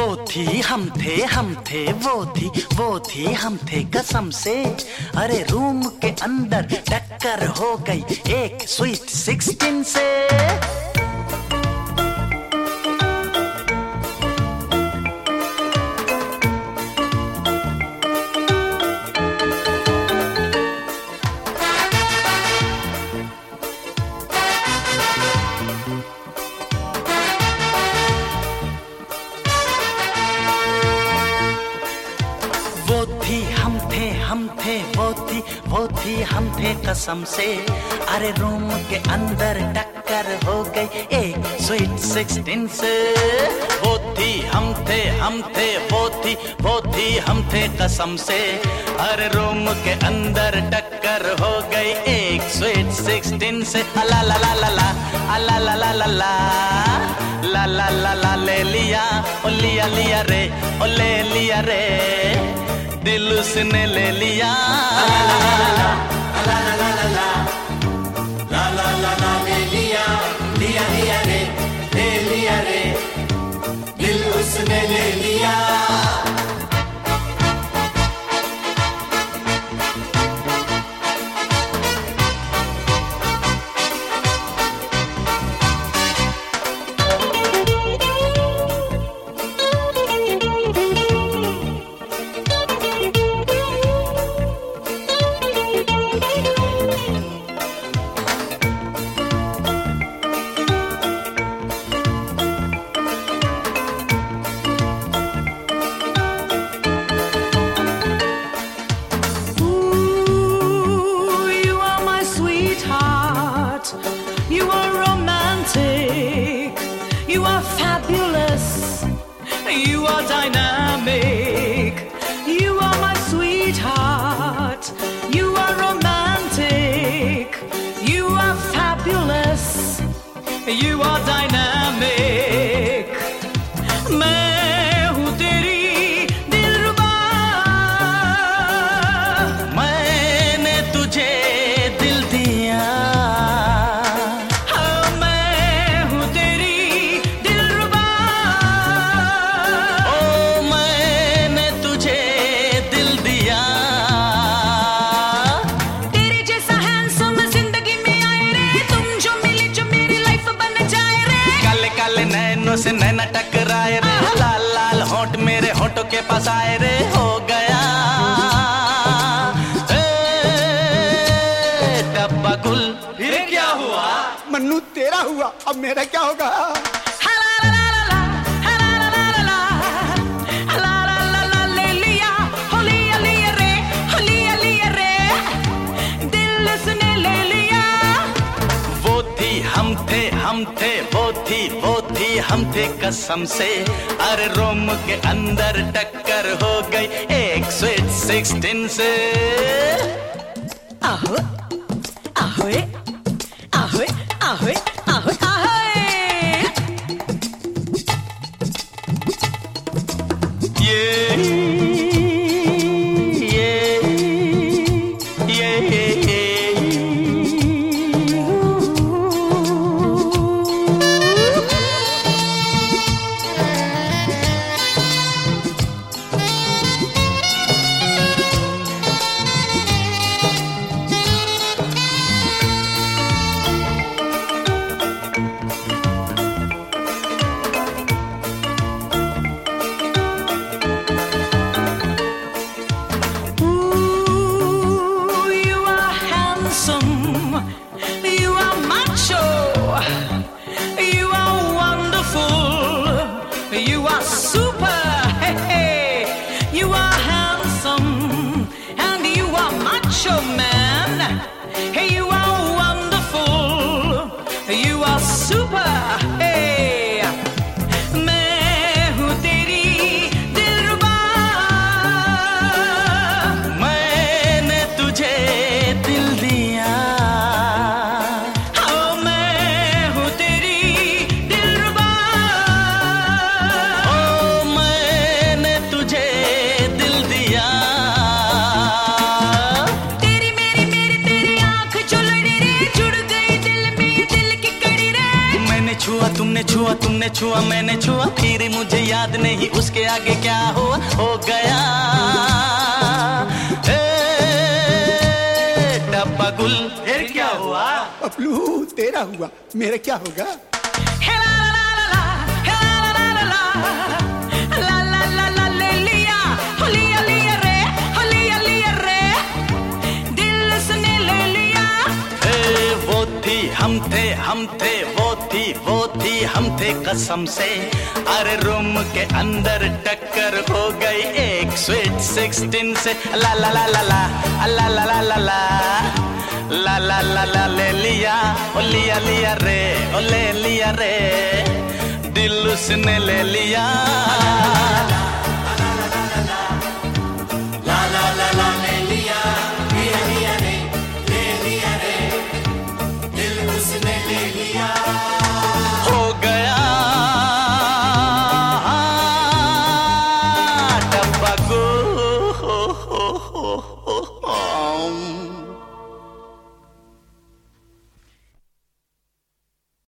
हम थे वो थी हम थे कसम से। अरे रूम के अंदर टक्कर हो गई एक स्वीट 16 से। वो थी हम थे कसम से। अरे रूम के अंदर टक्कर हो गई एक स्वीट 16 से। वो थी हम थे वो थी हम थे कसम से। अरे रूम के अंदर टक्कर हो गई एक स्वीट 16 से। ला ला ला ला ला ला ला ला ला ला ला ला ला ले लिया ओ लिया लिया रे ओ ले लिया रे दिल उसने ले लिया। ला ला ला ला ला ला ला ला ला ले लिया लिया लिया रे ले लिया रे दिल उसने ले लिया। You are romantic, you are fabulous, you are dynamic, you are my sweetheart. You are romantic, you are fabulous, you are dynamic. मैं हूँ तेरी दिलरुबा, मैंने तुझे दिल दिया। से नैना टकराए रे लाल लाल होंठ मेरे होंठों के पास आए रे हो गया डब्बा गुल। फिर क्या हुआ मन्नू तेरा हुआ अब मेरा क्या होगा। ले लिया हो लिया लिया रे हो लिया लिया रे दिल उसने ले लिया। वो थी हम थे वो थी हम थे कसम से। अरे रोम के अंदर टक्कर हो गई एक स्वीट 16 से। आहो आहोए आहोए आहोए आहोए आहोए You are super, hey, hey. You are handsome and you are macho man. Hey, you are wonderful. You are super, hey. मैं हूँ तेरी दिलरुबा, मैंने तुझे दिल दिया। तुमने छुआ मैंने छुआ, फिर मुझे याद नहीं उसके आगे क्या हुआ हो गया। डब्बा गुल फिर क्या हुआ? पपलू तेरा हुआ, मेरा क्या होगा? वो थी हम थे कसम से, अरे रूम के अंदर टक्कर हो गई एक स्वीट 16 से। ला ला ला ला ला ला ला ला ला ला ला ला ला ला ले लिया, ओ लिया लिया रे, ओ ले लिया रे, दिल उसने ले लिया।